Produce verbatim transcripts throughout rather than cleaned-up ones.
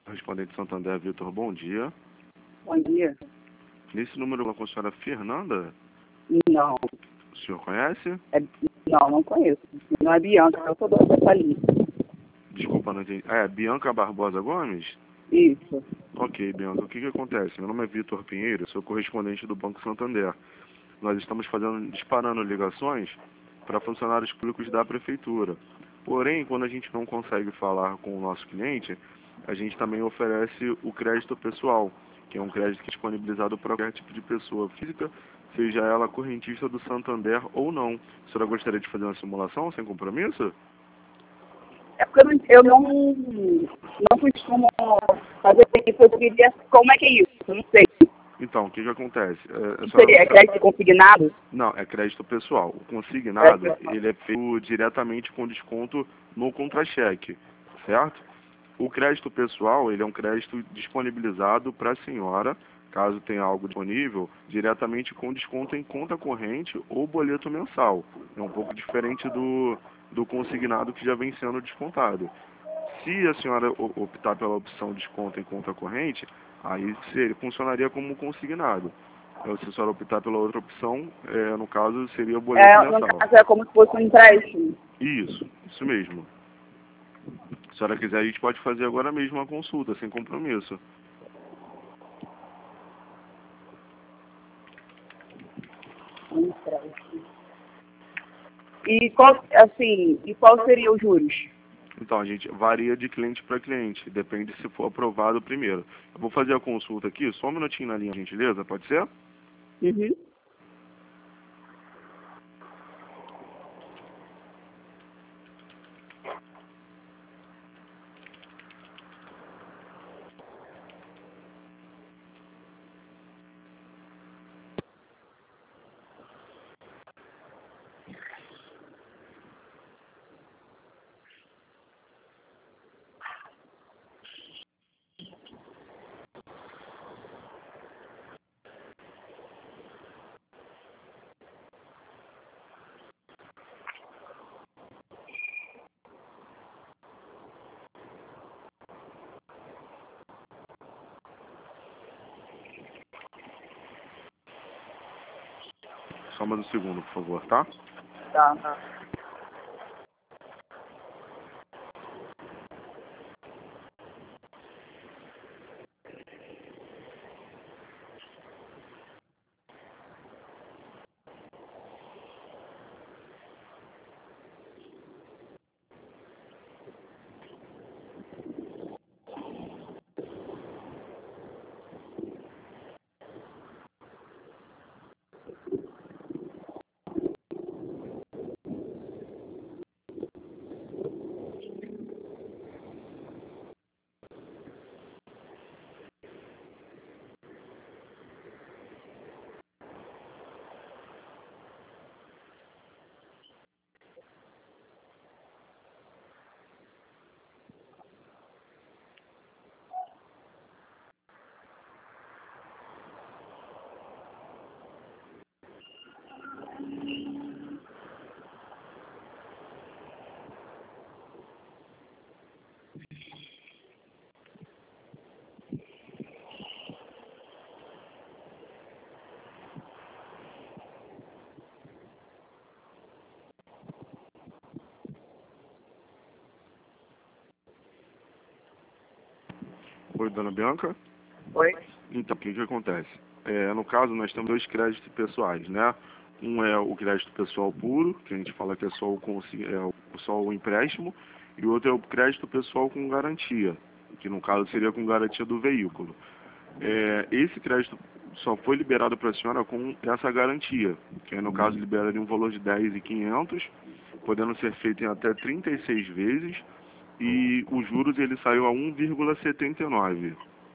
Correspondente Santander, Vitor, bom dia. Bom dia. Nesse número com a senhora Fernanda, Não, o senhor conhece? é, não, não conheço. Não é Bianca, eu sou dona dessa linha. Desculpa, não entendi. É, Bianca Barbosa Gomes? Isso. Ok, Bianca, o que que acontece? Meu nome é Vitor Pinheiro, sou correspondente do Banco Santander. Nós estamos fazendo, disparando ligações para funcionários públicos da prefeitura. Porém, quando a gente não consegue falar com o nosso cliente, a gente também oferece o crédito pessoal, que é um crédito que é disponibilizado para qualquer tipo de pessoa física, seja ela correntista do Santander ou não. A senhora gostaria de fazer uma simulação sem compromisso? É porque eu não, eu não, não costumo fazer isso. Eu queria, como é que é isso? Eu não sei. Então, o que que acontece? É, a senhora Seria crédito consignado? Não, é crédito pessoal. O consignado, É pessoal. ele é feito diretamente com desconto no contra-cheque, certo? O crédito pessoal, ele é um crédito disponibilizado para a senhora, caso tenha algo disponível, diretamente com desconto em conta corrente ou boleto mensal. É um pouco diferente do, do consignado que já vem sendo descontado. Se a senhora o- optar pela opção desconto em conta corrente, aí seria, funcionaria como consignado. Então, se a senhora optar pela outra opção, é, no caso, seria boleto É, no mensal. caso, é como se fosse um empréstimo. Isso, isso mesmo. Se a senhora quiser, a gente pode fazer agora mesmo uma consulta, sem compromisso. Um empréstimo. E qual, assim, e qual seria os juros? Então, a gente varia de cliente para cliente, depende se for aprovado primeiro. Eu vou fazer a consulta aqui, só um minutinho na linha, gentileza, pode ser? Uhum. Só mais um segundo, por favor, tá? Tá, tá. Oi, dona Bianca? Oi? Então, o que que acontece? É, no caso, nós temos dois créditos pessoais, né? Um é o crédito pessoal puro, que a gente fala que é só o, consi- é o- só o empréstimo, e o outro é o crédito pessoal com garantia, que no caso seria com garantia do veículo. É, esse crédito só foi liberado para a senhora com essa garantia, que aí, no caso liberaria um valor de dez mil e quinhentos, podendo ser feito em até trinta e seis vezes, e os juros ele saiu a um vírgula setenta e nove.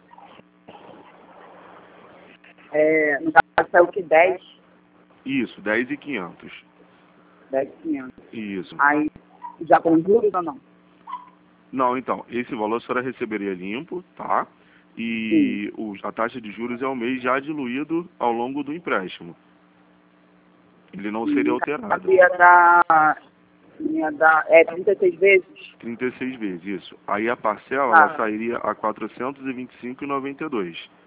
É, no caso, saiu que dez, Isso, dez mil e quinhentos. dez, quinhentos. Isso. Aí, já com juros ou não? Não, então, esse valor a senhora receberia limpo, tá? Sim. E o- a taxa de juros é o mês já diluído ao longo do empréstimo. Ele não Sim, seria no caso, alterado. ia dar Ia dar, é trinta e seis vezes? trinta e seis vezes, isso. Aí a parcela, Ah. ela sairia a quatrocentos e vinte e cinco reais e noventa e dois centavos.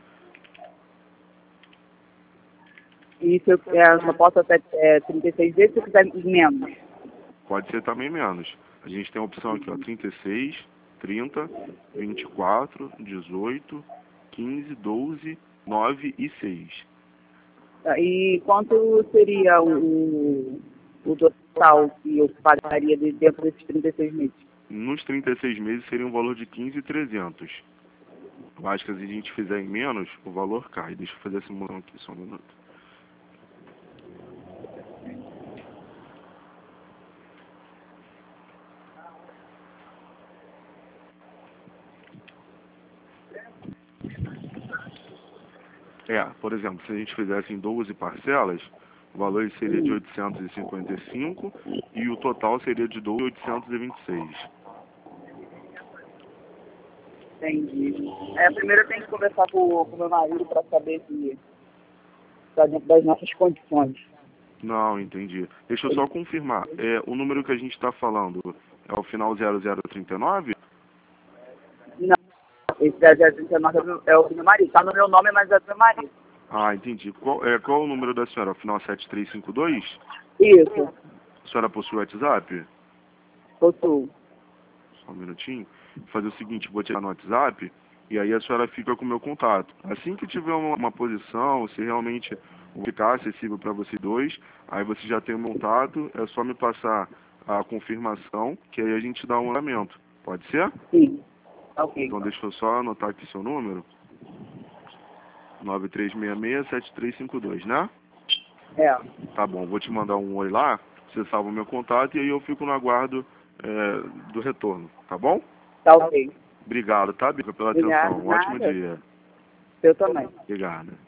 E se eu, é, só posso até é, trinta e seis vezes se eu quiser menos? Pode ser também menos. A gente tem a opção aqui, ó, trinta e seis, trinta, vinte e quatro, dezoito, quinze, doze, nove e seis. Tá, e quanto seria o, o total que eu pagaria de, dentro desses trinta e seis meses? Nos trinta e seis meses seria um valor de quinze mil e trezentos. Eu acho que se a gente fizer em menos, o valor cai. Deixa eu fazer a simulação aqui, só um minuto. É, por exemplo, se a gente fizesse em doze parcelas, o valor seria de oitocentos e cinquenta e cinco e o total seria de doze mil oitocentos e vinte e seis. Entendi. É, primeiro eu tenho que conversar com o meu marido para saber se está dentro das nossas condições. Não, entendi. Deixa eu só confirmar. É, o número que a gente está falando é o final zero zero trinta e nove? Não, esse dez zero trinta e nove é o do meu marido. Está no meu nome, mas é do meu marido. Ah, entendi. Qual é, qual é o número da senhora? O final sete três cinco dois? Isso, A senhora possui WhatsApp? possuo. Só um minutinho. Vou fazer o seguinte, vou tirar no WhatsApp e aí a senhora fica com o meu contato. Assim que tiver uma, uma posição, se realmente ficar acessível para vocês dois, aí você já tem o meu contato, é só me passar a confirmação, que aí a gente dá um andamento. Pode ser? Sim, ok. Então deixa eu só anotar aqui seu número. nove três seis seis, sete três cinco dois, né? É, Tá bom, vou te mandar um oi lá, você salva o meu contato e aí eu fico no aguardo é, do retorno, tá bom? tá ok. Obrigado, tá, Bica, pela Obrigado, atenção. Um ótimo nada. dia. Eu também. Obrigado.